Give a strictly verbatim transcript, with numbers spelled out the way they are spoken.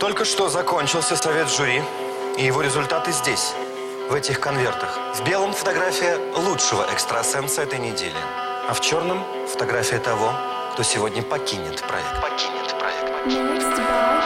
Только что закончился совет жюри, и его результаты здесь, в этих конвертах. В белом фотография лучшего экстрасенса этой недели, а в черном фотография того, кто сегодня покинет проект. Покинет проект.